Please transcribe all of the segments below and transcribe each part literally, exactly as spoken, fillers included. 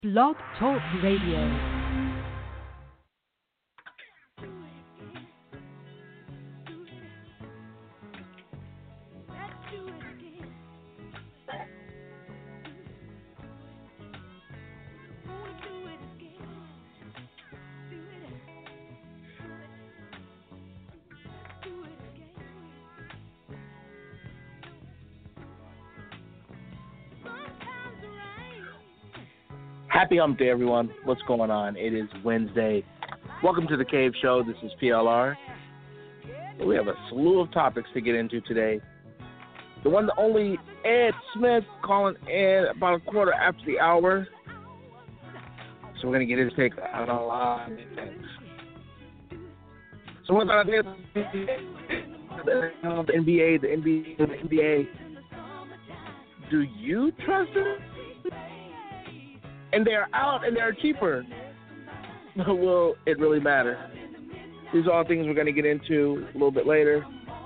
Blog Talk Radio. Happy hump day, everyone. What's going on? It is Wednesday. Welcome to the Cave Show. This is P L R. We have a slew of topics to get into today. The one, the only Ed Smith calling in about a quarter after the hour. So we're going to get his take on a lot of things. So what's on the N B A, the N B A, the N B A. Do you trust it? And they're out and they're cheaper. Will it really matter? These are all things we're going to get into a little bit later.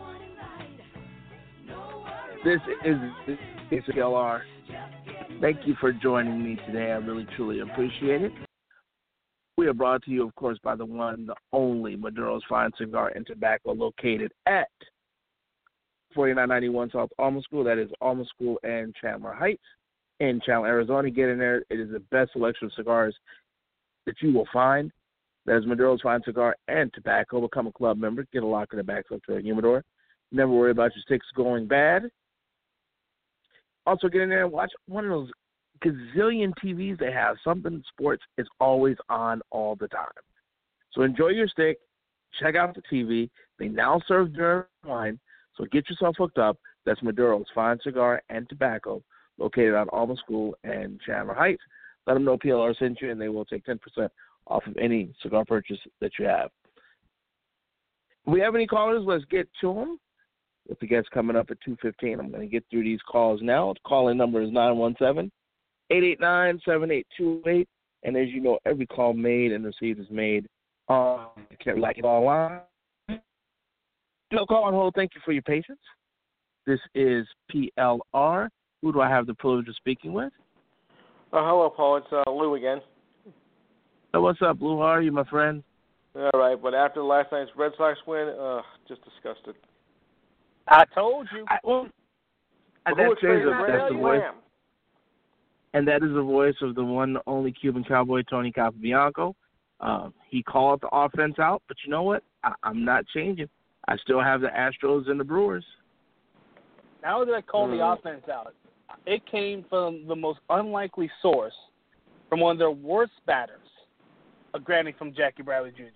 This is P L R. Thank you for joining me today. I really, truly appreciate it. We are brought to you, of course, by the one, the only Maduro's Fine Cigar and Tobacco, located at forty-nine ninety-one South Alma School. That is Alma School and Chandler Heights in Chandler, Arizona. Get in there. It is the best selection of cigars that you will find. That is Maduro's Fine Cigar and Tobacco. Become a club member. Get a lock in the back up to a humidor. Never worry about your sticks going bad. Also, get in there and watch one of those gazillion T Vs they have. Something Sports is always on all the time. So enjoy your stick. Check out the T V. They now serve beer and wine. So get yourself hooked up. That's Maduro's Fine Cigar and Tobacco, located on Alma School and Chandler Heights. Let them know P L R sent you, and they will take ten percent off of any cigar purchase that you have. If we have any callers, let's get to them. With the guests coming up at two fifteen, I'm going to get through these calls now. The calling number is nine one seven, eight eight nine, seven eight two eight. And as you know, every call made and received is made on like it online. No call on hold. Thank you for your patience. This is P L R. Who do I have the privilege of speaking with? Uh, hello, Paul. It's uh, Lou again. So what's up, Lou? How are you, my friend? All right, but after last night's Red Sox win, uh, just disgusted. I told you. I, well, well, that's, who that's, that's the voice, Ram? and that is the voice of the one, only Cuban Cowboy, Tony Capobianco. Um, he called the offense out, but you know what? I, I'm not changing. I still have the Astros and the Brewers. How did I call mm. the offense out? It came from the most unlikely source, from one of their worst batters, a granting from Jackie Bradley Junior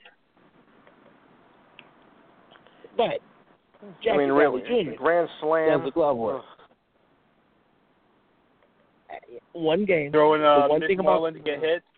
But Jackie I mean, Bradley really, Junior grand slam. does the glove work. One game. Throwing uh, the one Mitch thing Moreland about, to get hit.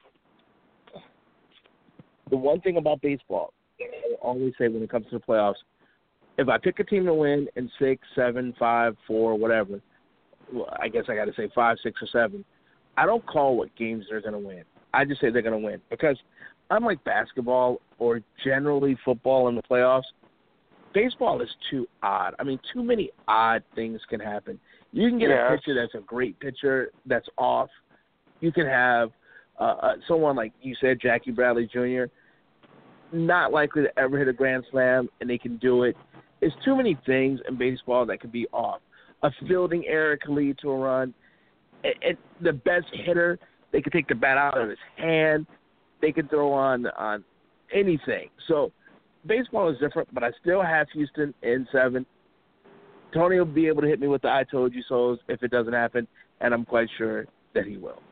The one thing about baseball, I always say when it comes to the playoffs, if I pick a team to win in six, seven, five, four, whatever, well, I guess I got to say five, six, or seven, I don't call what games they're going to win. I just say they're going to win because unlike basketball or generally football in the playoffs, baseball is too odd. I mean, too many odd things can happen. You can get yeah. a pitcher that's a great pitcher that's off. You can have uh, uh, someone like you said, Jackie Bradley Junior, not likely to ever hit a grand slam, and they can do it. There's too many things in baseball that can be off. A fielding error can lead to a run. And, and the best hitter, they can take the bat out of his hand. They can throw on on anything. So baseball is different, but I still have Houston in seven. Tony will be able to hit me with the I told you so's if it doesn't happen, and I'm quite sure that he will.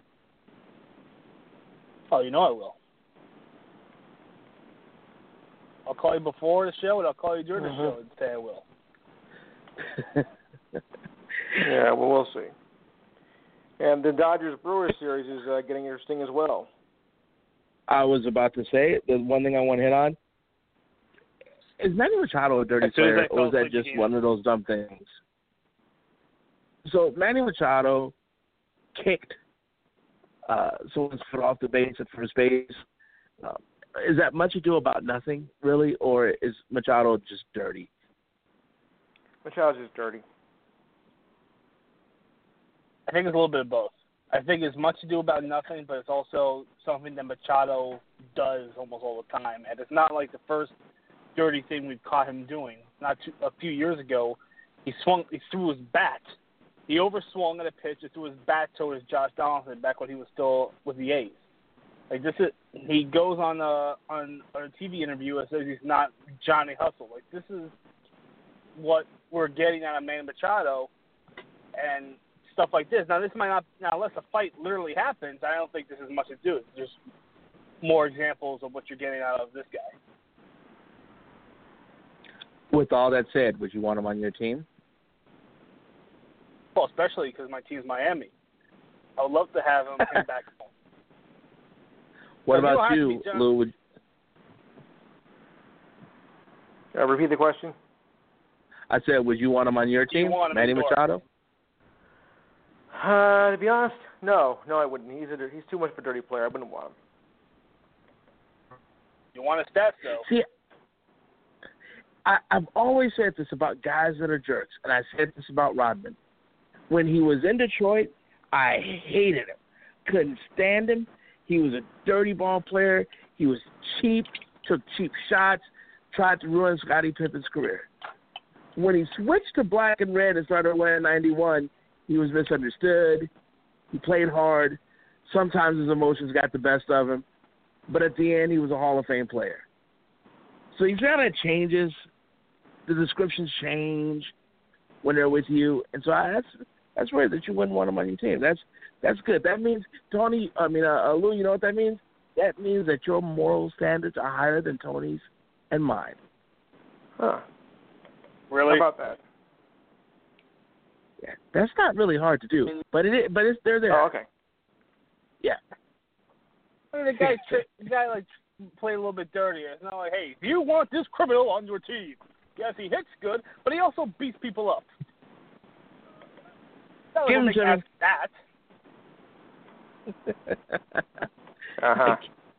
Oh, you know I will. I'll call you before the show, and I'll call you during mm-hmm. the show and say I will. Yeah, well, we'll see. And the Dodgers-Brewers series is uh, getting interesting as well. I was about to say it. The one thing I want to hit on, is Manny Machado a dirty player, or is that just one of those dumb things? So Manny Machado kicked uh, someone's foot off the base at first base. Uh, is that much ado about nothing, really, or is Machado just dirty? Machado's just dirty. I think it's a little bit of both. I think it's much ado about nothing, but it's also something that Machado does almost all the time. And it's not like the first dirty thing we've caught him doing. Not too, a few years ago, he swung, he threw his bat. He overswung at a pitch and threw his bat towards Josh Donaldson back when he was still with the A's. Like this is, he goes on a on a T V interview and says he's not Johnny Hustle. Like this is what we're getting out of Manny Machado, and stuff like this. Now this might not. Now unless a fight literally happens, I don't think this is much to do. It's just more examples of what you're getting out of this guy. With all that said, would you want him on your team? Well, especially because my team's Miami. I would love to have him him back home. What But about you you, don't Lou? Would, Uh, repeat the question. I said, would you want him on your Do you team, want him Manny in yours? Machado? Uh, to be honest, no, no, I wouldn't. He's a, he's too much of a dirty player. I wouldn't want him. You want his stats though? See, I, I've always said this about guys that are jerks, and I said this about Rodman. When he was in Detroit, I hated him. Couldn't stand him. He was a dirty ball player. He was cheap, took cheap shots, tried to ruin Scottie Pippen's career. When he switched to black and red and started wearing ninety-one, he was misunderstood. He played hard. Sometimes his emotions got the best of him. But at the end, he was a Hall of Fame player. So you see how that changes? The descriptions change when they're with you. And so I, that's that's weird that you wouldn't want him on your team. That's that's good. That means, Tony, I mean, uh, uh, Lou, you know what that means? That means that your moral standards are higher than Tony's and mine. Huh. Really? How about that? Yeah, that's not really hard to do, but it is, but it's they're there. Oh, okay. Yeah. I mean, the guy, the guy like played a little bit dirtier. It's not like, hey, do you want this criminal on your team? Yes, he hits good, but he also beats people up. That Give was him make Jimmy. ask that. Uh-huh.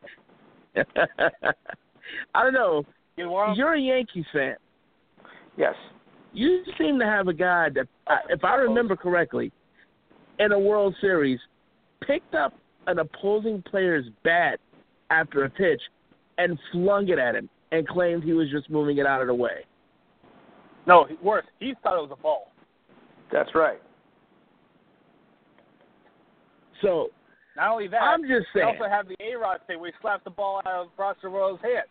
I don't know. You want him? You're a Yankees fan. Yes. You seem to have a guy that, uh, if I remember correctly, in a World Series, picked up an opposing player's bat after a pitch and flung it at him and claimed he was just moving it out of the way. No, worse. He thought it was a ball. That's right. So Not only that, I'm just they saying. also have the A-Rod thing where he slapped the ball out of Bronson Royal's hand.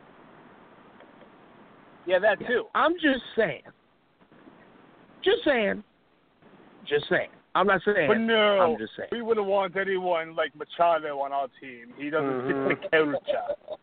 Yeah, that too. I'm just saying. Just saying. Just saying. I'm not saying. But no, I'm just saying. we wouldn't want anyone like Machado on our team. He doesn't Mhm. fit the culture.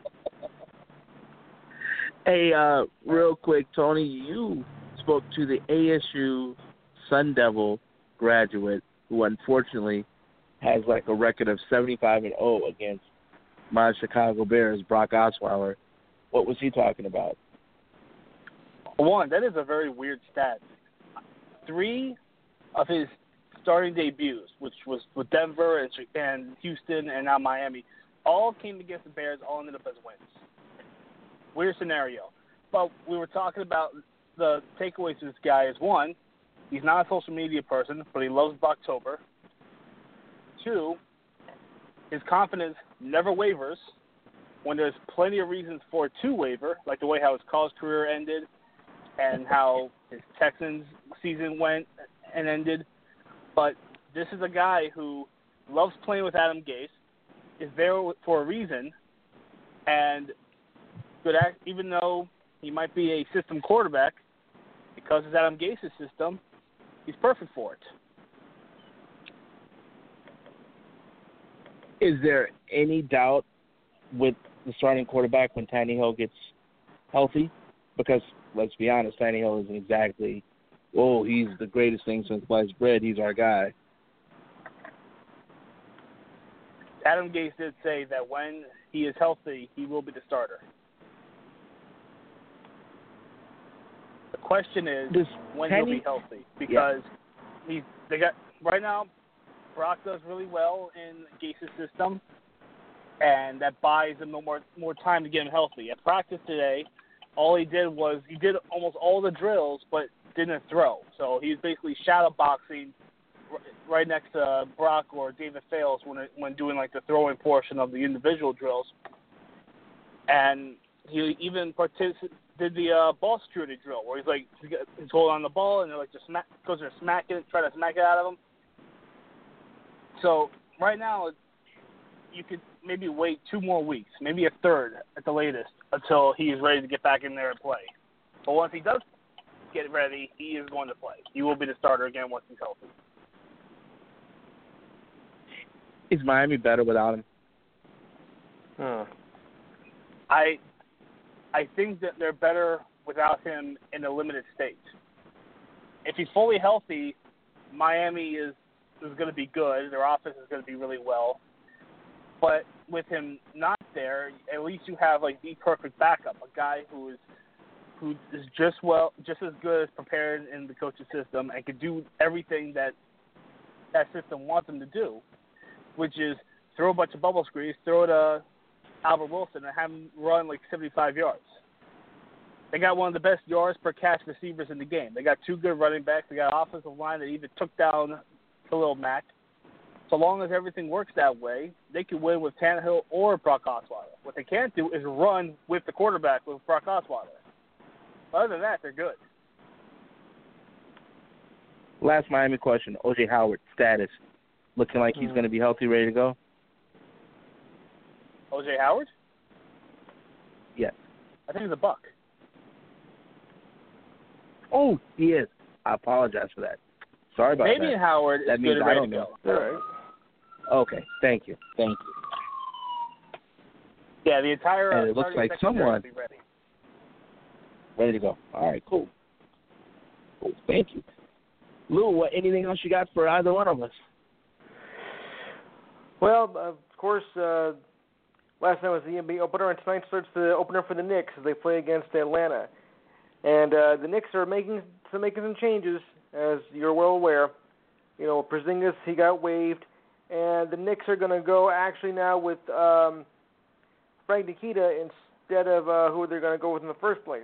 Hey, uh, real quick, Tony, you spoke to the A S U Sun Devil graduate who unfortunately has like a record of seventy-five and oh against my Chicago Bears, Brock Osweiler. What was he talking about? One, that is a very weird stat. Three of his starting debuts, which was with Denver and, and Houston and now Miami, all came against the Bears, all ended up as wins. Weird scenario. But we were talking about the takeaways to this guy is, one, he's not a social media person, but he loves Brocktober. Two, his confidence never wavers when there's plenty of reasons for it to waver, like the way how his college career ended and how his Texans season went and ended. But this is a guy who loves playing with Adam Gase, is there for a reason, and good act, even though he might be a system quarterback, because it's Adam Gase's system, he's perfect for it. Is there any doubt with the starting quarterback when Tannehill gets healthy? Because let's be honest, Tannehill isn't exactly, oh, he's the greatest thing since sliced bread. He's our guy. Adam Gase did say that when he is healthy, he will be the starter. The question is Does when Tanny- he'll be healthy, because he's they got right now. Brock does really well in Gase's system, and that buys him no more more time to get him healthy. At practice today, all he did was he did almost all the drills, but didn't throw. So he was basically shadow boxing right next to Brock or David Fales when it, when doing like the throwing portion of the individual drills, and he even participated did the uh, ball security drill where he's like he's holding on the ball and they're like just smack goes there smacking it, try to smack it out of him. So right now, you could maybe wait two more weeks, maybe a third at the latest, until he's ready to get back in there and play. But once he does get ready, he is going to play. He will be the starter again once he's healthy. Is Miami better without him? Hmm. I I think that they're better without him in a limited state. If he's fully healthy, Miami is, is going to be good. Their offense is going to be really well. But with him not there, at least you have like the perfect backup, a guy who is who is just well, just as good as prepared in the coach's system and can do everything that that system wants him to do, which is throw a bunch of bubble screens, throw it to Albert Wilson, and have him run like seventy-five yards. They got one of the best yards per catch receivers in the game. They got two good running backs. They got an offensive line that even took down Khalil Mack. So long as everything works that way, they can win with Tannehill or Brock Osweiler. What they can't do is run with the quarterback with Brock Osweiler. Other than that, they're good. Last Miami question, O J Howard status. Looking like he's Mm. going to be healthy, ready to go? O J Howard? Yes. I think he's a Buck. Oh, he is. I apologize for that. Sorry about Maybe that. Howard is That good means and I ready don't to know. go. All right. Okay, thank you. Thank you. Yeah, the entire And it uh, looks starting like secondary someone- will be ready. Ready to go. All right, cool. Cool. Thank you. Lou, what, anything else you got for either one of us? Well, of course, uh, last night was the N B A opener, and tonight starts the opener for the Knicks as they play against Atlanta. And uh, the Knicks are making some making some changes, as you're well aware. You know, Porzingis, he got waived, and the Knicks are going to go actually now with um, Frank Nikita instead of uh, who they're going to go with in the first place.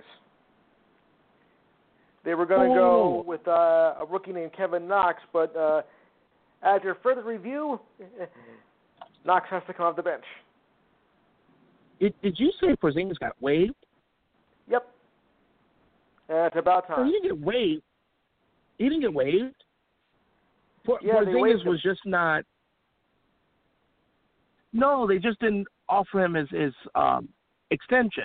They were going to go with uh, a rookie named Kevin Knox, but uh, after further review, Knox has to come off the bench. Did, did you say Porzingis got waived? Yep. Uh, it's about Oh, time. he didn't get waived. He didn't get waived. Por- Yeah, they waived Porzingis him. was just not. No, they just didn't offer him his, his um, extension.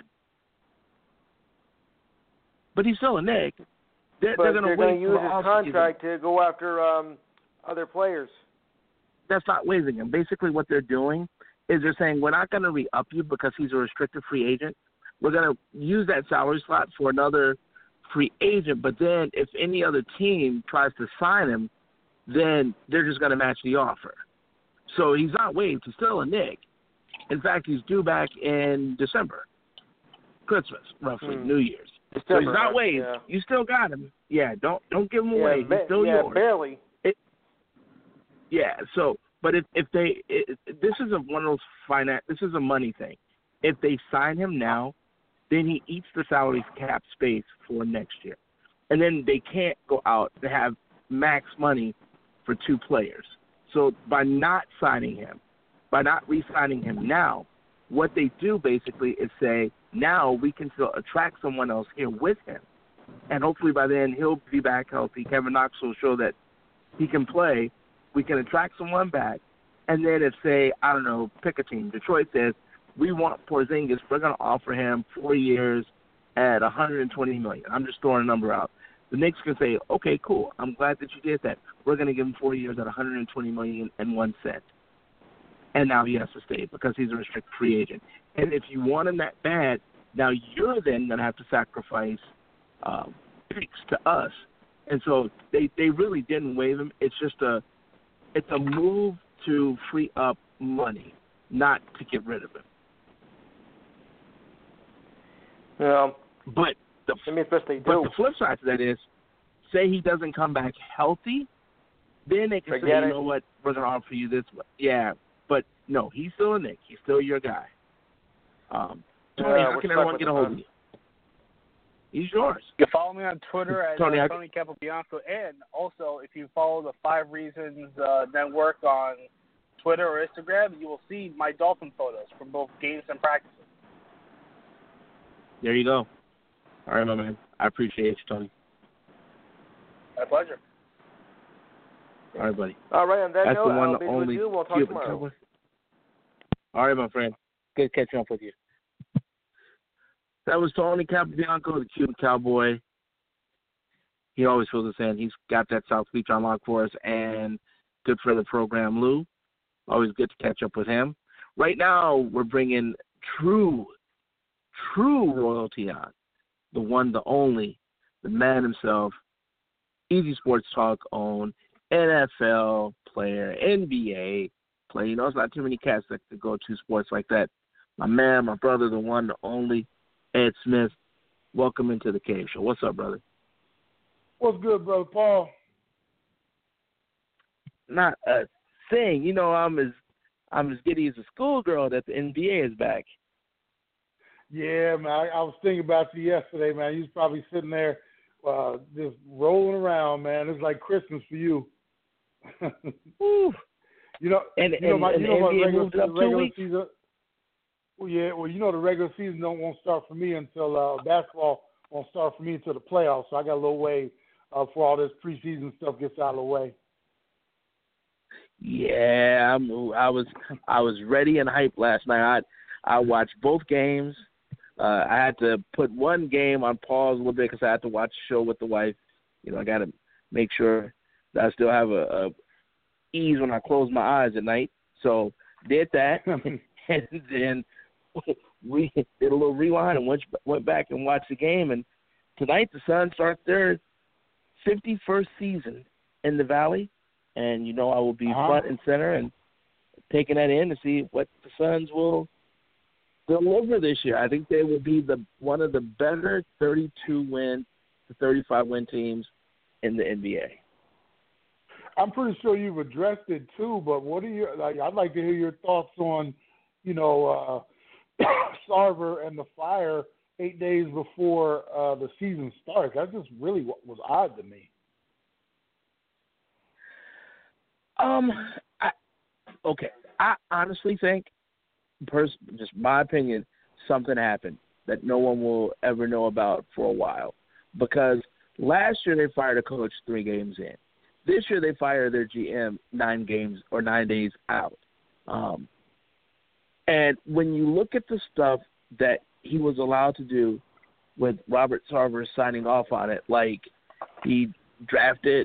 But he's still a Knick. They're, But they're going to wait use for the his offseason. contract to go after um, other players. That's not waiving him. Basically, what they're doing is they're saying we're not going to re-up you because he's a restricted free agent. We're going to use that salary slot for another free agent. But then if any other team tries to sign him, then they're just going to match the offer. So he's not waived. He's still a Knick. In fact, he's due back in December, Christmas, roughly, Hmm. New Year's. December, So he's not waived. yeah. You still got him. Yeah, don't don't give him Yeah, away. ba- He's still yeah yours. barely. Yeah. So, but if if they, it, this is a one of those finance. This is a money thing. If they sign him now, then he eats the salary cap space for next year, and then they can't go out to have max money for two players. So by not signing him, by not re-signing him now, what they do basically is say, now we can still attract someone else here with him. And hopefully by then he'll be back healthy. Kevin Knox will show that he can play. We can attract someone back. And then if, say, I don't know, pick a team. Detroit says, we want Porzingis. We're going to offer him four years at one hundred twenty million dollars. I'm just throwing a number out. The Knicks can say, okay, cool. I'm glad that you did that. We're going to give him four years at one hundred twenty million dollars and one cent. And now he has to stay because he's a restricted free agent. And if you want him that bad, now you're then going to have to sacrifice um, picks to us. And so they, they really didn't waive him. It's just a it's a move to free up money, not to get rid of him. Yeah. But the, I mean, it's best they but do. the flip side to that is, say he doesn't come back healthy, then they can Forget say, it. you know what, we're going to offer you this. Yeah, but no, he's still a Knick. He's still your guy. Um, Tony, Yeah, how we're can stuck everyone with get a him, hold huh? of you? He's yours. You can follow me on Twitter at Tony, uh, I- Tony Capobianco, and also if you follow the Five Reasons uh, Network on Twitter or Instagram, you will see my dolphin photos from both games and practices. There you go. All right, my man. I appreciate you, Tony. My pleasure. All right, buddy. All right, on that That's note, the one, I'll the be only with you. We'll talk Cuban tomorrow. Cowboy. All right, my friend. Good catching up with you. That was Tony Capobianco, the Cuban Cowboy. He always feels the same. He's got that South Beach on lock for us, and good for the program, Lou. Always good to catch up with him. Right now, we're bringing true, true royalty on. The one, the only, the man himself, Easy Sports Talk own, N F L player, N B A player. You know, it's not too many cats that could go to sports like that. My man, my brother, the one, the only, Ed Smith. Welcome into the Cave Show. What's up, brother? What's good, brother Paul? Not a thing. You know, I'm as I'm as giddy as a schoolgirl that the N B A is back. Yeah, man. I, I was thinking about you yesterday, man. You was probably sitting there uh, just rolling around, man. It's like Christmas for you. Woo. You know, And, you know, and, my, and you the know my N B A regular, moved it up the two regular weeks? season. Well, yeah, well, you know, the regular season don't won't start for me until uh, basketball won't start for me until the playoffs. So I got a little way uh, for all this preseason stuff gets out of the way. Yeah, I'm, I was I was ready and hyped last night. I I watched both games. Uh, I had to put one game on pause a little bit because I had to watch a show with the wife. You know, I got to make sure that I still have a, a ease when I close my eyes at night. So did that, and then we did a little rewind and went went back and watched the game. And tonight the Suns start their fifty-first season in the Valley, and you know I will be uh-huh. front and center and taking that in to see what the Suns will deliver this year. I think they will be the one of the better thirty-two win to thirty-five win teams in the N B A. I'm pretty sure you've addressed it too, but what are your like? I'd like to hear your thoughts on, you know, uh, Sarver and the Fire eight days before uh, the season starts. That just really was odd to me. Um, I, okay. I honestly think, pers- just my opinion, something happened that no one will ever know about for a while. Because last year they fired a coach three games in. This year they fired their G M nine games or nine days out. Um, and when you look at the stuff that he was allowed to do with Robert Sarver signing off on it, like he drafted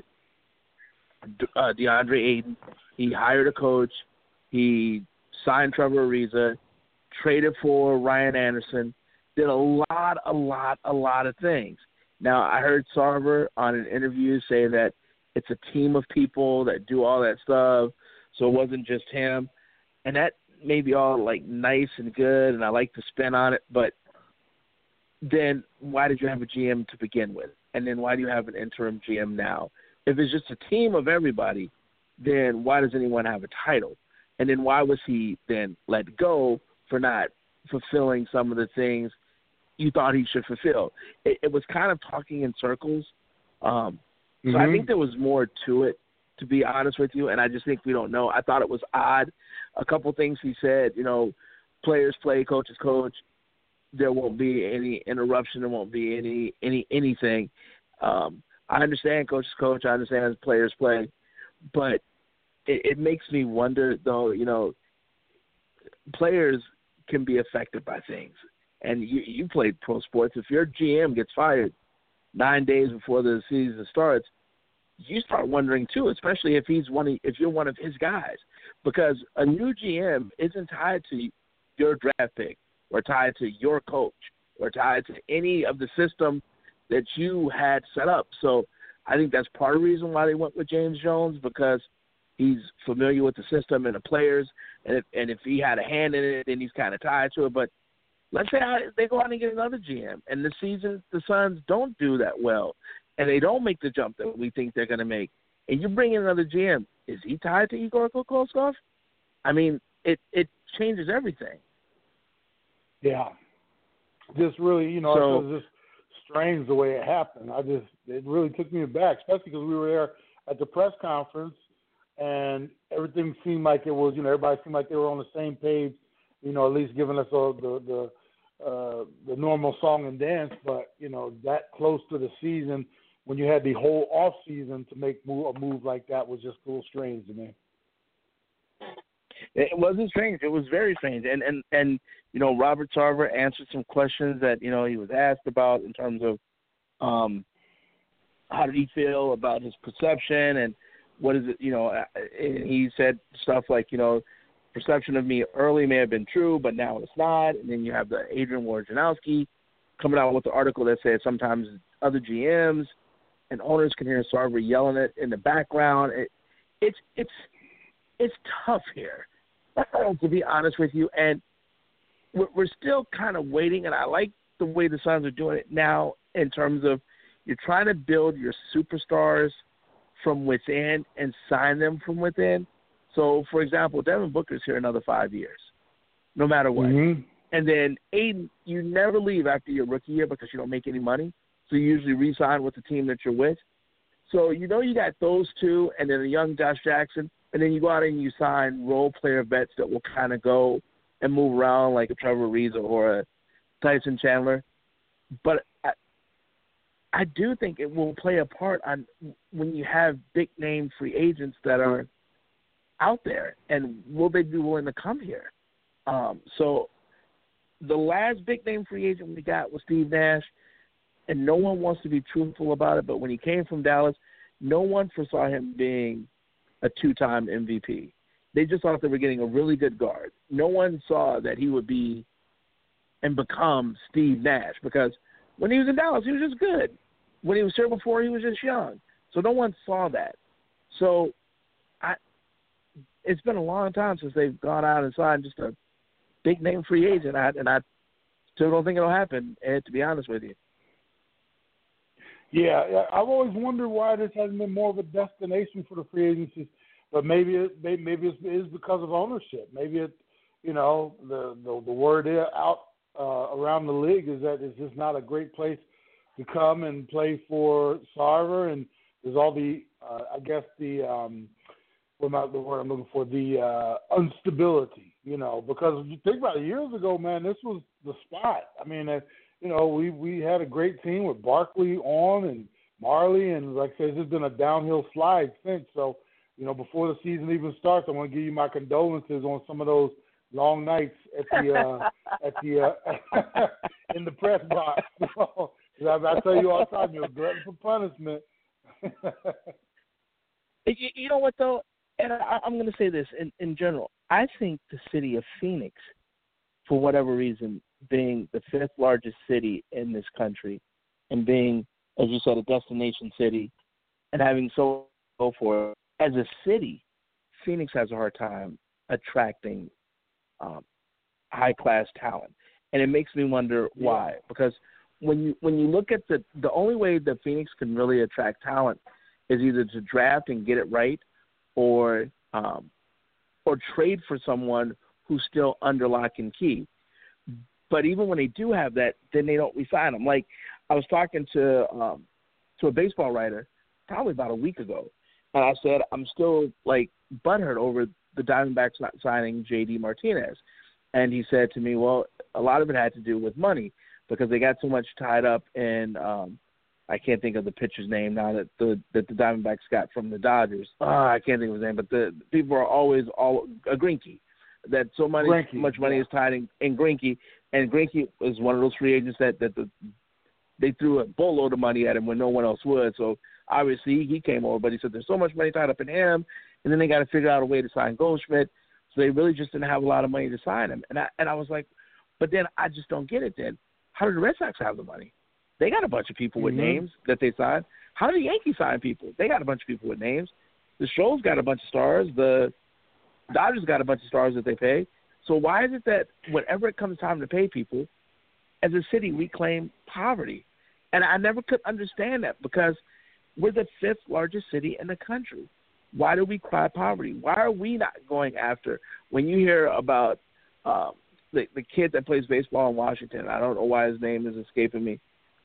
uh, DeAndre Ayton, he hired a coach, he signed Trevor Ariza, traded for Ryan Anderson, did a lot, a lot, a lot of things. Now, I heard Sarver on an interview say that it's a team of people that do all that stuff, so it wasn't just him. And that may be all, like, nice and good, and I like the spin on it, but then why did you have a G M to begin with? And then why do you have an interim G M now? If it's just a team of everybody, then why does anyone have a title? And then why was he then let go for not fulfilling some of the things you thought he should fulfill? It, it was kind of talking in circles. Um, so mm-hmm. I think there was more to it, to be honest with you, and I just think we don't know. I thought it was odd. A couple things he said, you know, players play, coaches coach. There won't be any interruption. There won't be any any anything. Um, I understand coaches coach. I understand players play. But it, it makes me wonder, though, you know, players can be affected by things. And you, you played pro sports. If your G M gets fired nine days before the season starts, you start wondering too, especially if he's one of, if you're one of his guys, because a new G M isn't tied to your draft pick or tied to your coach or tied to any of the system that you had set up. So I think that's part of the reason why they went with James Jones, because he's familiar with the system and the players, and if, and if he had a hand in it, then he's kind of tied to it. But let's say they go out and get another G M, and the season the Suns don't do that well, and they don't make the jump that we think they're going to make, and you bring in another G M, is he tied to Igor Kokoskov? I mean, it, it changes everything. Yeah. Just really, you know, So, it was just strange the way it happened. I just it really took me aback, especially because we were there at the press conference and everything seemed like it was, you know, everybody seemed like they were on the same page, you know, at least giving us all the the uh, the normal song and dance. But you know, that close to the season, when you had the whole off season to make move, a move like that was just a little strange to me. It wasn't strange. It was very strange. And, and, and you know, Robert Sarver answered some questions that, you know, he was asked about in terms of um, how did he feel about his perception and what is it, you know, and he said stuff like, you know, perception of me early may have been true, but now it's not. And then you have the Adrian Wojnarowski coming out with the article that says sometimes other G Ms and owners can hear Sarver yelling it in the background. It, it's it's it's tough here, to be honest with you. And we're, we're still kind of waiting, and I like the way the Suns are doing it now in terms of you're trying to build your superstars from within and sign them from within. So, for example, Devin Booker's here another five years, no matter what. Mm-hmm. And then Aiden, you never leave after your rookie year because you don't make any money. So you usually re-sign with the team that you're with. So you know you got those two, and then a young Josh Jackson, and then you go out and you sign role player vets that will kind of go and move around like a Trevor Ariza or a Tyson Chandler. But I, I do think it will play a part on when you have big-name free agents that are out there, and will they be willing to come here? Um, so the last big-name free agent we got was Steve Nash, and no one wants to be truthful about it, but when he came from Dallas, no one foresaw him being a two-time M V P. They just thought they were getting a really good guard. No one saw that he would be and become Steve Nash because when he was in Dallas, he was just good. When he was here before, he was just young. So no one saw that. So I, it's been a long time since they've gone out and signed just a big-name free agent, I, and I still don't think it'll happen, Ed, to be honest with you. Yeah, I've always wondered why this hasn't been more of a destination for the free agencies, but maybe it, maybe it is because of ownership. Maybe it, you know, the the, the word out uh, around the league is that it's just not a great place to come and play for Sarver, and there's all the, uh, I guess the, um, what am I, the word I'm looking for, the uh, instability, you know, because if you think about it, years ago, man, this was the spot. I mean, uh, you know, we, we had a great team with Barkley on and Marley, and like I said, it's just been a downhill slide since. So, you know, before the season even starts, I want to give you my condolences on some of those long nights at the uh, at the uh, in the press box. So, I, I tell you all the time, you're a glutton for punishment. you, you know what though, and I, I'm going to say this in, in general. I think the city of Phoenix, for whatever reason, being the fifth largest city in this country and being, as you said, a destination city and having so go for it, as a city, Phoenix has a hard time attracting um, high-class talent. And it makes me wonder why. Yeah. Because when you when you look at the – the only way that Phoenix can really attract talent is either to draft and get it right or um, or trade for someone who's still under lock and key. But even when they do have that, then they don't re-sign them. Like I was talking to um, to a baseball writer probably about a week ago, and I said I'm still like butthurt over the Diamondbacks not signing J D Martinez. And he said to me, well, a lot of it had to do with money because they got so much tied up in um, I can't think of the pitcher's name now that the that the Diamondbacks got from the Dodgers. Uh, I can't think of his name, but the people are always all a Greinke. That so money, Greinke, much money yeah. is tied in, in Greinke, and Greinke is one of those free agents that, that the, they threw a boatload of money at him when no one else would. So obviously he came over, but he said there's so much money tied up in him, and then they got to figure out a way to sign Goldschmidt. So they really just didn't have a lot of money to sign him. And I and I was like, but then I just don't get it. Then how do the Red Sox have the money? They got a bunch of people with mm-hmm. names that they signed. How do the Yankees sign people? They got a bunch of people with names. The Stros got a bunch of stars. The Dodgers got a bunch of stars that they pay. So why is it that whenever it comes time to pay people, as a city, we claim poverty? And I never could understand that because we're the fifth largest city in the country. Why do we cry poverty? Why are we not going after, when you hear about um, the, the kid that plays baseball in Washington, I don't know why his name is escaping me,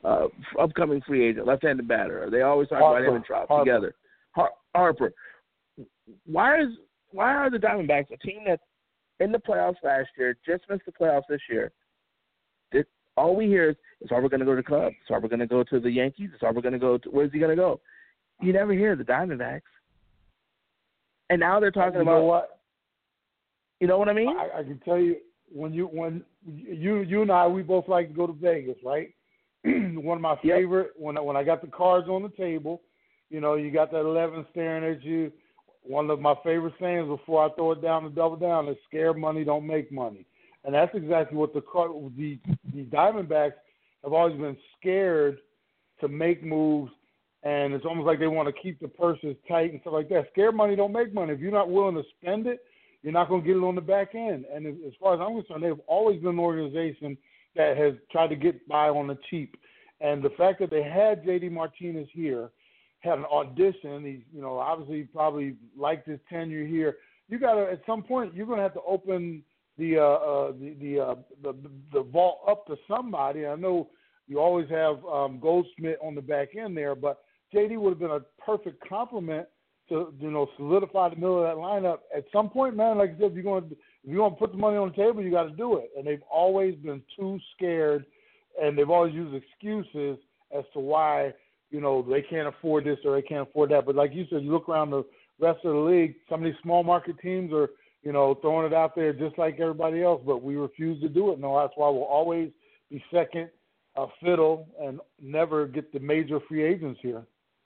uh, upcoming free agent, left-handed batter. They always talk Harper, about him and Trout Harper. together. Har- Harper. Why is why are the Diamondbacks, a team that in the playoffs last year, just missed the playoffs this year, this, all we hear is, is Harper going to go to the Cubs? Is Harper going to go to the Yankees? Is Harper going to go to, where's he going to go? You never hear the Diamondbacks. And now they're talking you about, know what? You know what I mean? I, I can tell you, when you when you you and I, we both like to go to Vegas, right? One of my favorite, yep. when I, when I got the cards on the table, you know, you got that eleven staring at you. One of my favorite sayings before I throw it down to double down is "Scared money don't make money," and that's exactly what the the the Diamondbacks have always been scared to make moves, and it's almost like they want to keep the purses tight and stuff like that. Scared money don't make money. If you're not willing to spend it, you're not going to get it on the back end. And as far as I'm concerned, they've always been an organization that has tried to get by on the cheap. And the fact that they had J D Martinez here, had an audition, he, you know, obviously probably liked his tenure here. You got to, at some point, you're going to have to open the uh, uh, the the, uh, the the vault up to somebody. I know you always have um, Goldschmidt on the back end there, but J D would have been a perfect complement to, you know, solidify the middle of that lineup. At some point, man, like I said, if you're going to, if you're going to put the money on the table, you got to do it. And they've always been too scared, and they've always used excuses as to why, you know, they can't afford this or they can't afford that. But like you said, you look around the rest of the league, some of these small market teams are, you know, throwing it out there just like everybody else, but we refuse to do it. No, that's why we'll always be second uh, fiddle and never get the major free agents here.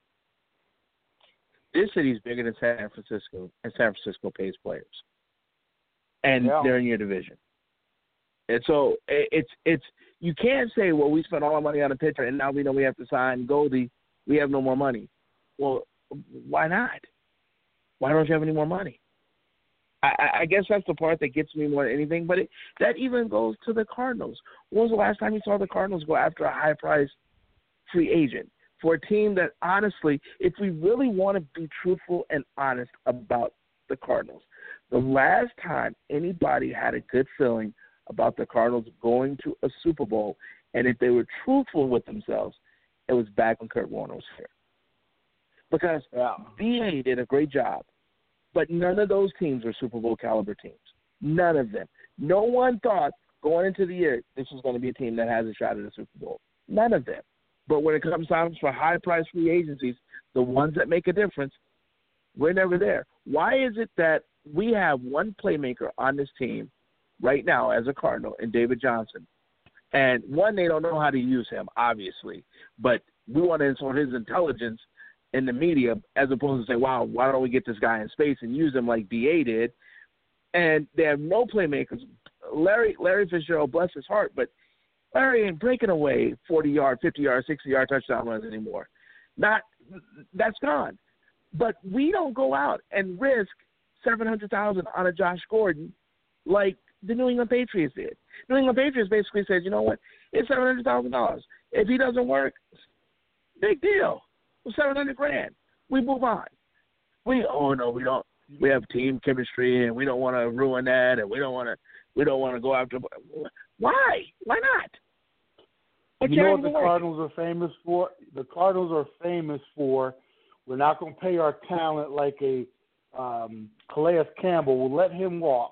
This city's bigger than San Francisco, and San Francisco pays players, and yeah. they're in your division. And so it's it's you can't say, well, we spent all our money on a pitcher, and now we know we have to sign Goldie. We have no more money. Well, why not? Why don't you have any more money? I, I guess that's the part that gets me more than anything. But it, that even goes to the Cardinals. When was the last time you saw the Cardinals go after a high-priced free agent? For a team that, honestly, if we really want to be truthful and honest about the Cardinals, the last time anybody had a good feeling about the Cardinals going to a Super Bowl, and if they were truthful with themselves, it was back when Kurt Warner was here. Because yeah. B A did a great job, but none of those teams were Super Bowl caliber teams. None of them. No one thought going into the year this was going to be a team that has a shot at a Super Bowl. None of them. But when it comes time for high-priced free agencies, the ones that make a difference, we're never there. Why is it that we have one playmaker on this team right now as a Cardinal in David Johnson? And one, they don't know how to use him, obviously. But we want to insult his intelligence in the media as opposed to say, wow, why don't we get this guy in space and use him like B A did? And they have no playmakers. Larry Larry Fitzgerald, bless his heart, but Larry ain't breaking away forty-yard, fifty-yard, sixty-yard touchdown runs anymore. Not that's gone. But we don't go out and risk seven hundred thousand dollars on a Josh Gordon like the New England Patriots did. New England Patriots basically said, you know what, it's seven hundred thousand dollars. If he doesn't work, big deal. Well, seven hundred grand. We move on. We oh no, we don't. We have team chemistry, and we don't want to ruin that, and we don't want to. We don't want to go after. Why? Why not? What's you know what the Cardinals are famous for? The Cardinals are famous for. We're not going to pay our talent like a um, Calais Campbell. We'll let him walk.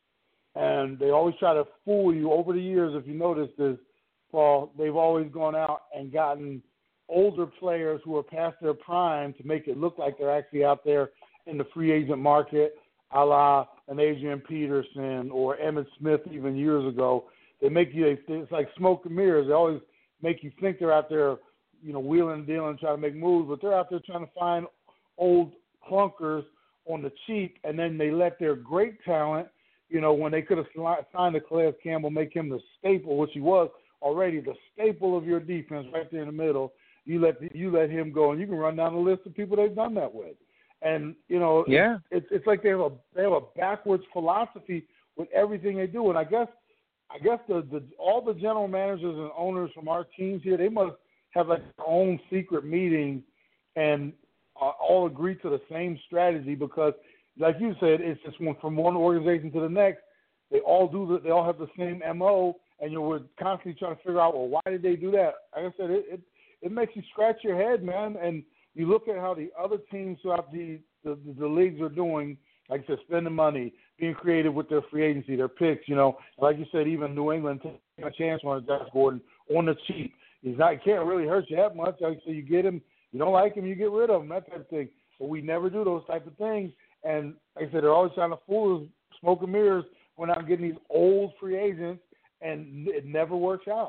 And they always try to fool you. Over the years, if you notice this, Paul, they've always gone out and gotten older players who are past their prime to make it look like they're actually out there in the free agent market, a la an Adrian Peterson or Emmitt Smith even years ago. They make you, it's like smoke and mirrors. They always make you think they're out there, you know, wheeling and dealing, trying to make moves, but they're out there trying to find old clunkers on the cheap, and then they let their great talent, you know, when they could have signed a Calais Campbell, make him the staple, which he was already, the staple of your defense right there in the middle. You let you let him go, and you can run down the list of people they've done that with. And, you know, yeah. it's, it's like they have a they have a backwards philosophy with everything they do. And I guess I guess the, the all the general managers and owners from our teams here, they must have like their own secret meeting and uh, all agree to the same strategy because, like you said, it's just one, from one organization to the next. They all do the, they all have the same M O, and you were constantly trying to figure out, well, why did they do that? Like I said, it, it, it makes you scratch your head, man, and you look at how the other teams throughout the, the, the, the leagues are doing, like I said, spending money, being creative with their free agency, their picks, you know. Like you said, even New England taking a chance on Josh Gordon on the cheap. He's not, he can't really hurt you that much. Like I said, you get him, you don't like him, you get rid of him, that type of thing. But we never do those type of things. And like I said, they're always trying to fool us, smoke and mirrors, when I'm getting these old free agents, and it never works out.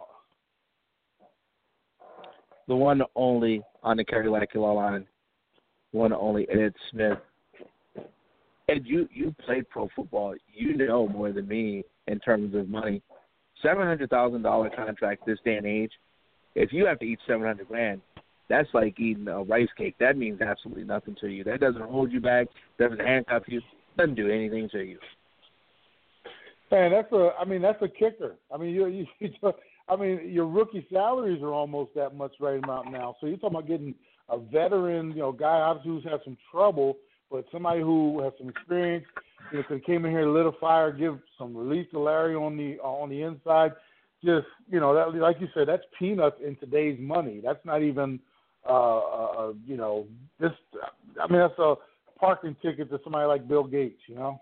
The one and only on the Carolina line, one and only Ed Smith. Ed, you, you played pro football. You know more than me in terms of money. seven hundred thousand dollars contract this day and age, if you have to eat seven hundred grand, that's like eating a rice cake. That means absolutely nothing to you. That doesn't hold you back, doesn't handcuff you, doesn't do anything to you. Man, that's a. I mean, that's a kicker. I mean, you, you, I mean, your rookie salaries are almost that much right about now. So you're talking about getting a veteran, you know, guy obviously who's had some trouble, but somebody who has some experience, you know, came in here to lit a fire, give some relief to Larry on the on the inside. Just, you know, that, like you said, that's peanuts in today's money. That's not even, uh, uh, you know, this. I mean, that's a parking ticket to somebody like Bill Gates, you know.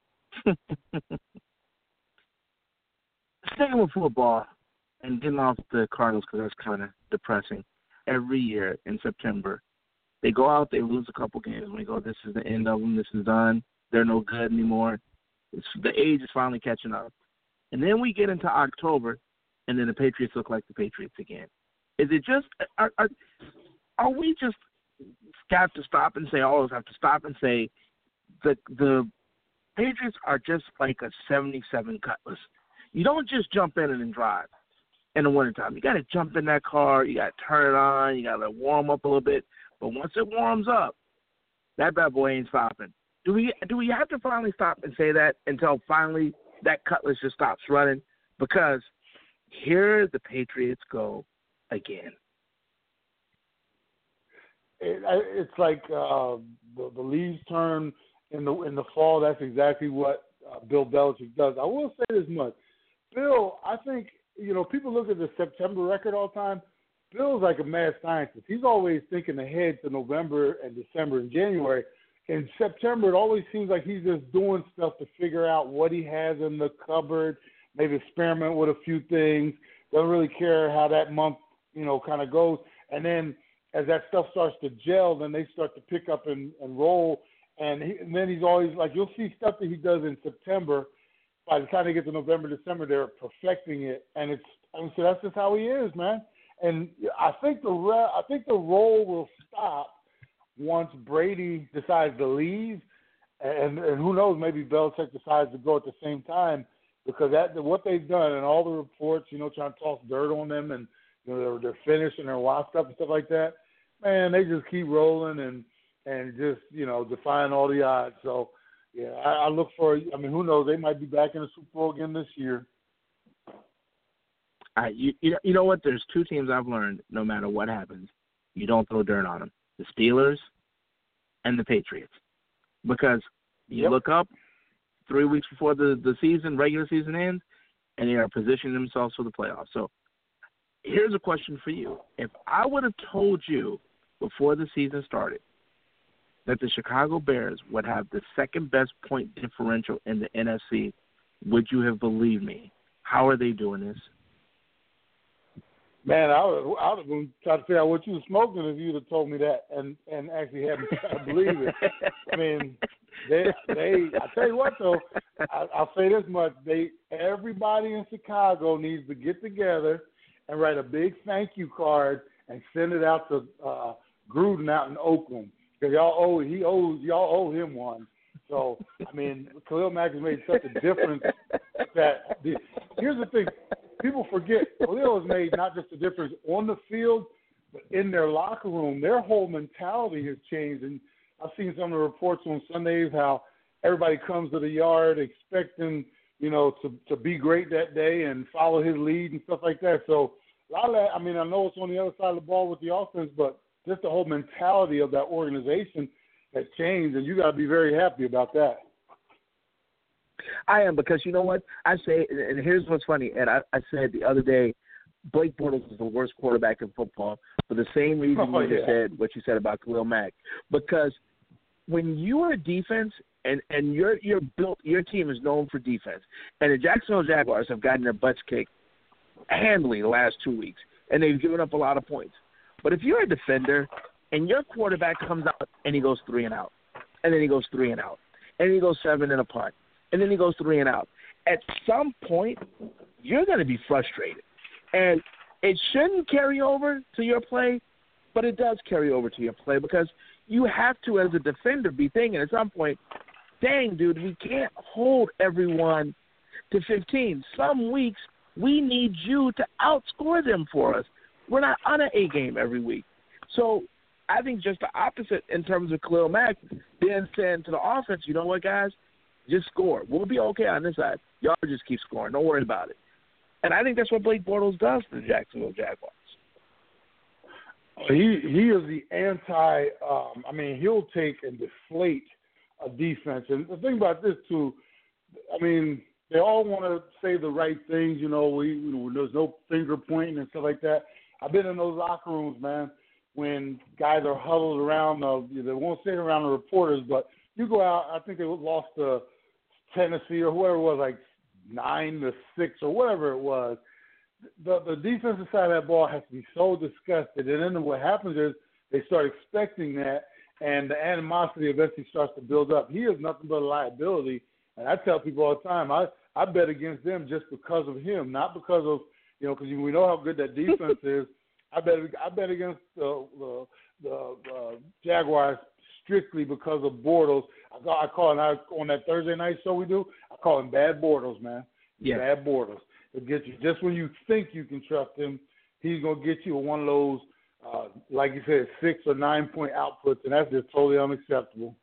Staying with football and getting off the Cardinals because that's kind of depressing. Every year in September, they go out, they lose a couple games, and we go, this is the end of them, this is done, they're no good anymore. It's, the age is finally catching up. And then we get into October, and then the Patriots look like the Patriots again. Is it just are, – are, are we just got to stop and say, always have to stop and say the the Patriots are just like a seventy-seven Cutlass. You don't just jump in and drive in the wintertime. You got to jump in that car. You got to turn it on. You got to warm up a little bit. But once it warms up, that bad boy ain't stopping. Do we do we have to finally stop and say that until finally that Cutlass just stops running? Because here the Patriots go again. It, it's like uh, the, the leaves turn in the in the fall. That's exactly what uh, Bill Belichick does. I will say this much. Bill, I think, you know, people look at the September record all the time. Bill's like a mad scientist. He's always thinking ahead to November and December and January. In September, it always seems like he's just doing stuff to figure out what he has in the cupboard, maybe experiment with a few things, doesn't really care how that month, you know, kind of goes. And then as that stuff starts to gel, then they start to pick up and, and roll. And, he, and then he's always like, you'll see stuff that he does in September. By the time they get to November, December, they're perfecting it, and it's. I mean, so that's just how he is, man. And I think the re- I think the role will stop once Brady decides to leave, and, and who knows, maybe Belichick decides to go at the same time, because that what they've done and all the reports, you know, trying to toss dirt on them, and you know they're, they're finished and they're washed up and stuff like that. Man, they just keep rolling and and just you know defying all the odds. So. Yeah, I, I look for. I mean, who knows? They might be back in the Super Bowl again this year. I, you, you know, you know what? There's two teams I've learned. No matter what happens, you don't throw dirt on them: the Steelers and the Patriots, because you yep. look up three weeks before the the season, regular season ends, and they are positioning themselves for the playoffs. So, here's a question for you: if I would have told you before the season started that the Chicago Bears would have the second best point differential in the N F C, would you have believed me? How are they doing this? Man, I would, I would have been trying to figure out what you were smoking if you'd have told me that and, and actually had me try to believe it. I mean, they, they, I tell you what though, I, I'll say this much: they, everybody in Chicago needs to get together and write a big thank you card and send it out to uh, Gruden out in Oakland. Because y'all owe he owes y'all owe him one. So I mean, Khalil Mack has made such a difference that the, here's the thing: people forget Khalil has made not just a difference on the field, but in their locker room. Their whole mentality has changed. And I've seen some of the reports on Sundays how everybody comes to the yard expecting you know to to be great that day and follow his lead and stuff like that. So a lot of that. I mean, I know it's on the other side of the ball with the offense, but just the whole mentality of that organization has changed, and you got to be very happy about that. I am, because you know what? I say, and here's what's funny, and I, I said the other day, Blake Bortles is the worst quarterback in football for the same reason Oh, you just yeah. said what you said about Khalil Mack. Because when you are a defense and, and you're, you're built, your team is known for defense, and the Jacksonville Jaguars have gotten their butts kicked handily the last two weeks, and they've given up a lot of points. But if you're a defender and your quarterback comes out and he goes three and out, and then he goes three and out, and then he goes seven and a punt, and then he goes three and out, at some point you're going to be frustrated. And it shouldn't carry over to your play, but it does carry over to your play, because you have to, as a defender, be thinking at some point, dang, dude, we can't hold everyone to fifteen. Some weeks we need you to outscore them for us. We're not on an A game every week. So I think just the opposite in terms of Khalil Mack, then saying to the offense, you know what, guys, just score. We'll be okay on this side. Y'all just keep scoring. Don't worry about it. And I think that's what Blake Bortles does to the Jacksonville Jaguars. He he is the anti. Um, I mean, he'll take and deflate a defense. And the thing about this too, I mean, they all want to say the right things. You know, we you know, there's no finger pointing and stuff like that. I've been in those locker rooms, man, when guys are huddled around. The, they won't say it around the reporters, but you go out. I think they lost to Tennessee or whoever it was, like nine to six or whatever it was. The the defensive side of that ball has to be so disgusted, and then what happens is they start expecting that, and the animosity eventually starts to build up. He is nothing but a liability, and I tell people all the time, I, I bet against them just because of him, not because of, you know, because we know how good that defense is. I bet I bet against the the, the uh, Jaguars strictly because of Bortles. I call, I call him on that Thursday night show we do. I call him Bad Bortles, man. Yeah. Bad Bortles. It'll get you just when you think you can trust him. He's gonna get you one of those, uh, like you said, six or nine point outputs, and that's just totally unacceptable.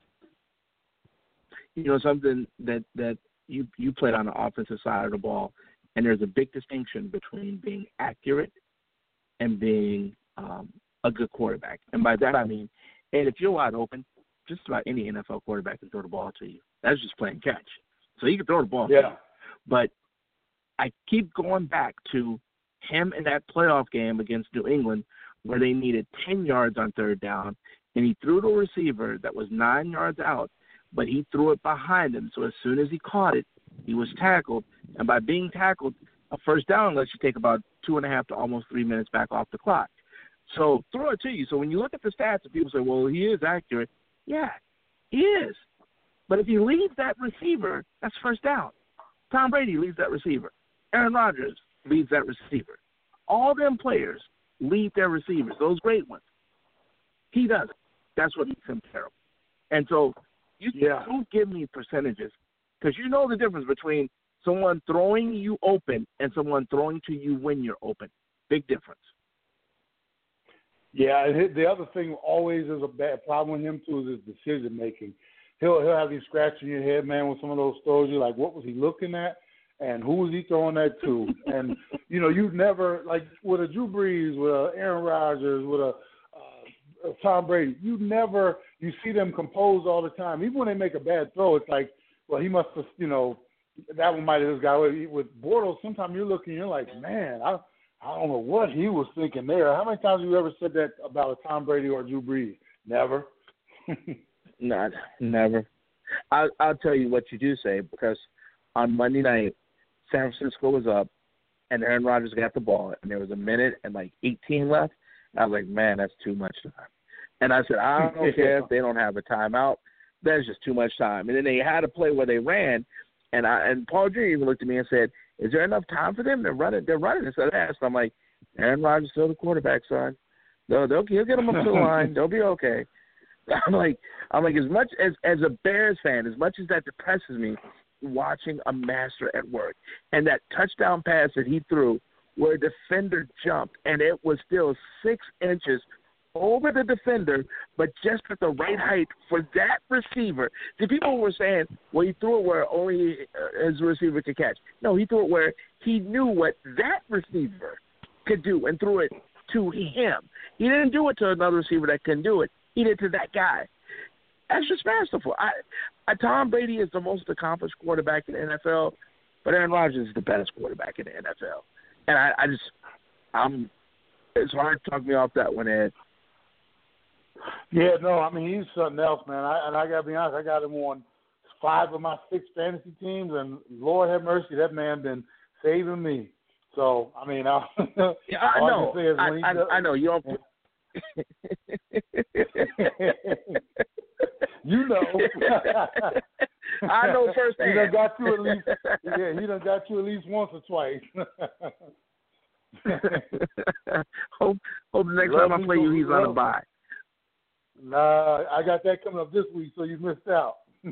You know, something that that you you played on the offensive side of the ball, and there's a big distinction between being accurate and being um, a good quarterback. And by that I mean, and if you're wide open, just about any N F L quarterback can throw the ball to you. That's just playing catch. So he can throw the ball. Yeah. But I keep going back to him in that playoff game against New England where they needed ten yards on third down, and he threw to a receiver that was nine yards out, but he threw it behind him. So as soon as he caught it, he was tackled. And by being tackled, a first down lets you take about two and a half to almost three minutes back off the clock. So throw it to you. So when you look at the stats and people say, well, he is accurate, yeah, he is. But if he leaves that receiver, that's first down. Tom Brady leaves that receiver. Aaron Rodgers leads that receiver. All them players lead their receivers, those great ones. He doesn't. That's what makes him terrible. And so you yeah. don't give me percentages, because you know the difference between someone throwing you open and someone throwing to you when you're open. Big difference. Yeah, and the other thing always is a bad problem with him, too, is his decision-making. He'll, he'll have you scratching your head, man, with some of those throws. You're like, what was he looking at? And who was he throwing that to? And, you know, you've never, like with a Drew Brees, with a Aaron Rodgers, with a, uh, a Tom Brady, you never, you see them composed all the time. Even when they make a bad throw, it's like, well, he must have, you know, that one might have just got away. With Bortles, sometimes you're looking, you're like, man, I I don't know what he was thinking there. How many times have you ever said that about a Tom Brady or a Drew Brees? Never. Not, never. I'll, I'll tell you what you do say, because on Monday night, San Francisco was up, and Aaron Rodgers got the ball, and there was a minute and like eighteen left. And I was like, man, that's too much time. And I said, I don't care if they don't have a timeout. That's just too much time. And then they had a play where they ran, and I and Paul Junior even looked at me and said, is there enough time for them? They're running. They're running instead of that. So I'm like, Aaron Rodgers is still the quarterback, son. They'll, they'll he'll get them up to the line. They'll be okay. I'm like, I'm like, as much as as a Bears fan, as much as that depresses me, watching a master at work, and that touchdown pass that he threw, where a defender jumped, and it was still six inches over the defender, but just at the right height for that receiver. See, people were saying, well, he threw it where only his receiver could catch. No, he threw it where he knew what that receiver could do and threw it to him. He didn't do it to another receiver that couldn't do it. He did it to that guy. That's just masterful. I, I, Tom Brady is the most accomplished quarterback in the N F L, but Aaron Rodgers is the best quarterback in the N F L. And I, I just, I'm, it's hard to talk me off that one, Ed. Yeah, no, I mean, he's something else, man. I, and I got to be honest, I got him on five of my six fantasy teams, and Lord have mercy, that man been saving me. So, I mean, I, yeah, I know. I, I, I, does, I know. You don't. You know. I know firsthand. He done got you at least. Yeah, he done got you at least once or twice. hope, hope the next Love time I play you, he's on a bye. Nah, I got that coming up this week, so you missed out.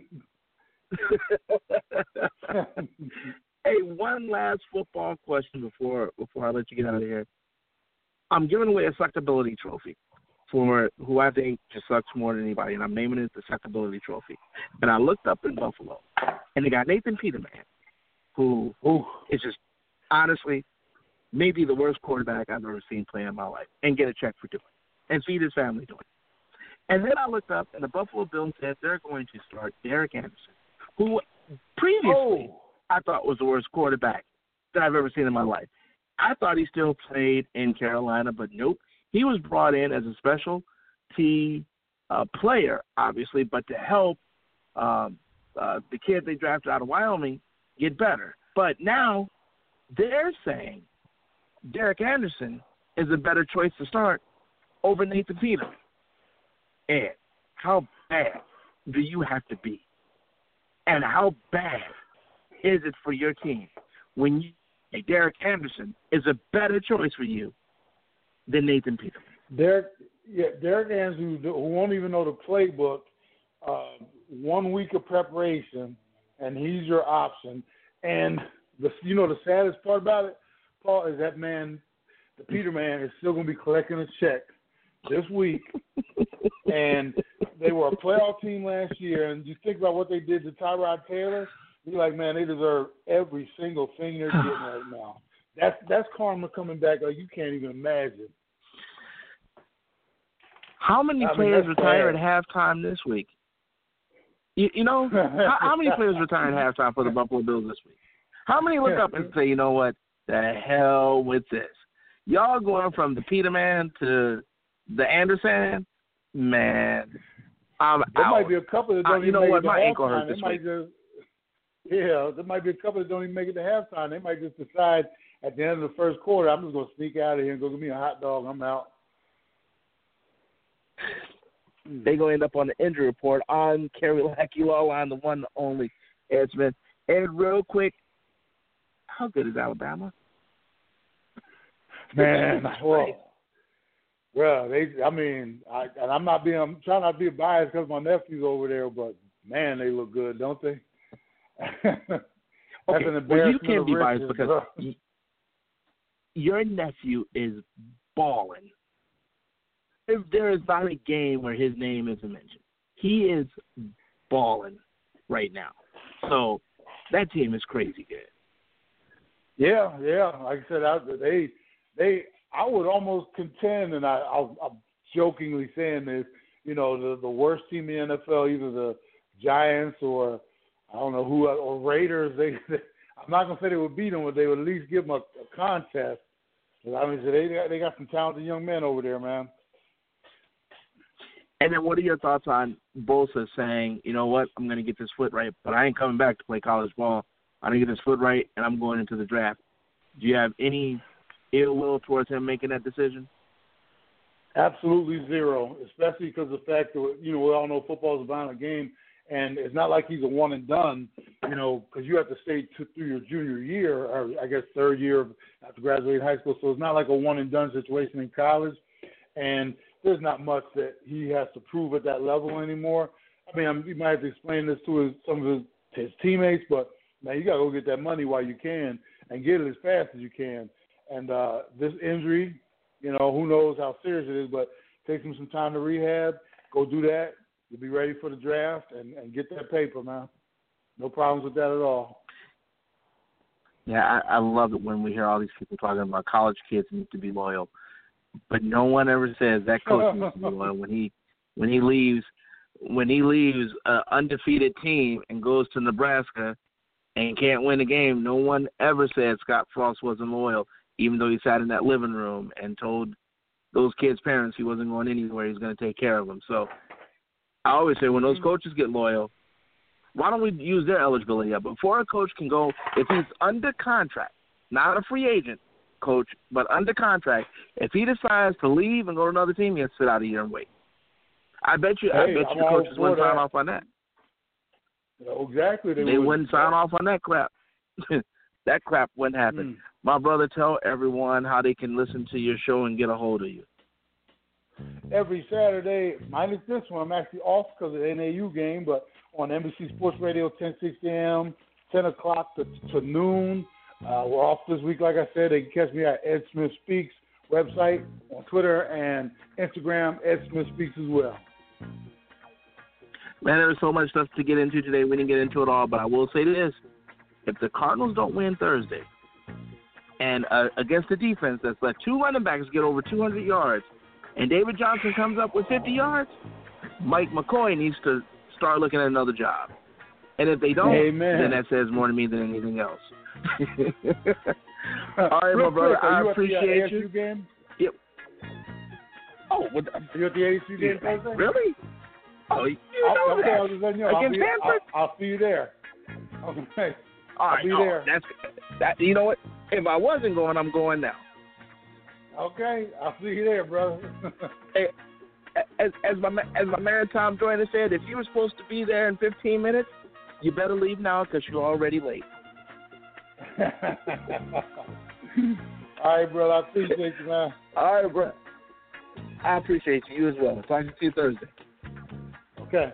Hey, one last football question before before I let you get out of here. I'm giving away a suckability trophy for who I think just sucks more than anybody, and I'm naming it the suckability trophy. And I looked up in Buffalo, and they got Nathan Peterman, who Ooh. is just honestly maybe the worst quarterback I've ever seen play in my life, and get a check for doing it, and feed his family doing it. And then I looked up, and the Buffalo Bills said they're going to start Derek Anderson, who previously oh. I thought was the worst quarterback that I've ever seen in my life. I thought he still played in Carolina, but nope. He was brought in as a specialty uh, player, obviously, but to help um, uh, the kid they drafted out of Wyoming get better. But now they're saying Derek Anderson is a better choice to start over Nathan Peterman. And how bad do you have to be? And how bad is it for your team when you, hey, Derek Anderson is a better choice for you than Nathan Peterman? Derek, yeah, Derek Anderson, who won't even know the playbook, uh, one week of preparation, and he's your option. And the, you know, the saddest part about it, Paul, is that man, the Peterman, is still going to be collecting a check this week. And they were a playoff team last year, and you think about what they did to Tyrod Taylor, you're like, man, they deserve every single thing they're getting right now. That's that's karma coming back like you can't even imagine. How many I mean, players retire bad. at halftime this week? You, you know, how, how many players retire at halftime for the Buffalo Bills this week? How many look up and say, you know what, the hell with this? Y'all going from the Peterman to the Anderson, man, I'm there out. might be a couple that don't uh, even you know make what? it to My ankle halftime. hurt this they week. might just, yeah, there might be a couple that don't even make it to halftime. They might just decide at the end of the first quarter, I'm just going to sneak out of here and go get me a hot dog. I'm out. They going to end up on the injury report on Kerry Lackey Law Line, the one, the only Ed Smith. Ed, real quick, how good is Alabama? Man, well, well, they. I mean, I, and I'm not being. I'm trying not to be biased because my nephew's over there, but man, they look good, don't they? That's okay, an well, you embarrassment can't of be biased riches, because bro. your nephew is balling. If there is not a game where his name isn't mentioned, he is balling right now. So that team is crazy good. Yeah, yeah. Like I said, I, they, they. I would almost contend, and I, I'll, I'm jokingly saying this. You know, the the worst team in the N F L, either the Giants or I don't know who, or Raiders. They, they I'm not gonna say they would beat them, but they would at least give them a, a contest. I mean, so they they got some talented young men over there, man. And then what are your thoughts on Bosa saying, you know what, I'm going to get this foot right, but I ain't coming back to play college ball. I'm going to get this foot right, and I'm going into the draft. Do you have any ill will towards him making that decision? Absolutely zero, especially because of the fact that, you know, we all know football is a violent game, and it's not like he's a one and done, you know, because you have to stay to, through your junior year, or I guess third year after graduating high school, so it's not like a one and done situation in college. And there's not much that he has to prove at that level anymore. I mean, I'm, you might have to explain this to his, some of his, his teammates, but, man, you got to go get that money while you can and get it as fast as you can. And uh, this injury, you know, who knows how serious it is, but take him some time to rehab, go do that. You'll be ready for the draft and, and get that paper, man. No problems with that at all. Yeah, I, I love it when we hear all these people talking about college kids need to be loyal. But no one ever says that coach needs to be loyal when he when he leaves when he leaves an undefeated team and goes to Nebraska and can't win a game, no one ever said Scott Frost wasn't loyal, even though he sat in that living room and told those kids' parents he wasn't going anywhere, he's going to take care of them. So I always say when those coaches get loyal, why don't we use their eligibility up? Before a coach can go, if he's under contract, not a free agent coach, but under contract, if he decides to leave and go to another team, he has to sit out a year and wait. I bet you, hey, I bet I'm you the coaches wouldn't that. sign off on that. Exactly. They, they wouldn't. wouldn't sign off on that crap. That crap wouldn't happen. Mm. My brother, tell everyone how they can listen to your show and get a hold of you. Every Saturday, minus this one, I'm actually off because of the N A U game, but on N B C Sports Radio, ten sixty a.m., ten o'clock to, to noon. Uh, we're off this week, like I said. They can catch me at Ed Smith Speaks website, on Twitter and Instagram, Ed Smith Speaks as well. Man, there was so much stuff to get into today. We didn't get into it all, but I will say this. If the Cardinals don't win Thursday, and uh, against the defense that's let two running backs get over two hundred yards, and David Johnson comes up with fifty yards, Mike McCoy needs to start looking at another job. And if they don't, Amen. then that says more to me than anything else. All right, Real my brother, quick, are I you appreciate at the, uh, A S U you. Game? Yep. Oh, what the, Are you at the A S U game Thursday? really? Oh, you I'll, know okay, that. I'll just let you know. I'll Against be, Stanford? I'll, I'll see you there. Okay. All right, I'll be oh, there. That's that. You know what? If I wasn't going, I'm going now. Okay, I'll see you there, brother. Hey, as as my as my maritime joiner said, if you were supposed to be there in fifteen minutes, you better leave now because you're already late. All right, brother. I appreciate you, man. All right, bro. I appreciate you. You as well. Talk to you Thursday. Okay.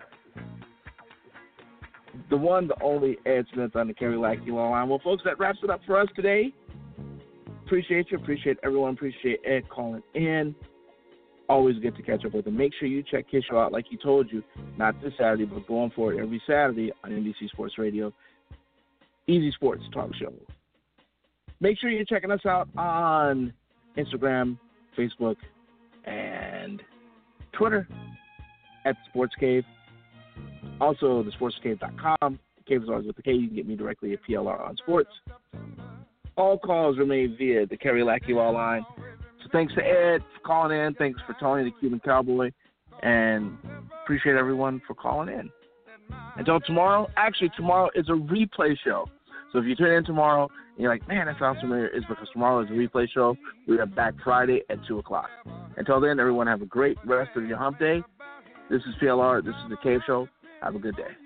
The one, the only Ed Smith on the Kerry Lackey Law Line. Well, folks, that wraps it up for us today. Appreciate you. Appreciate everyone. Appreciate Ed calling in. Always good to catch up with him. Make sure you check his show out like he told you, not this Saturday, but going forward every Saturday on N B C Sports Radio. Easy Sports Talk Show. Make sure you're checking us out on Instagram, Facebook, and Twitter at Sports Cave. Also, the sports cave dot com. Cave is always with the K. You can get me directly at P L R on Sports. All calls are made via the Kerry Lackey Law Line. So thanks to Ed for calling in. Thanks for Tony, the Cuban Cowboy. And appreciate everyone for calling in. Until tomorrow, actually, tomorrow is a replay show. So if you tune in tomorrow and you're like, man, that sounds familiar, it's because tomorrow is a replay show. We are back Friday at two o'clock. Until then, everyone have a great rest of your hump day. This is P L R. This is the Cave Show. Have a good day.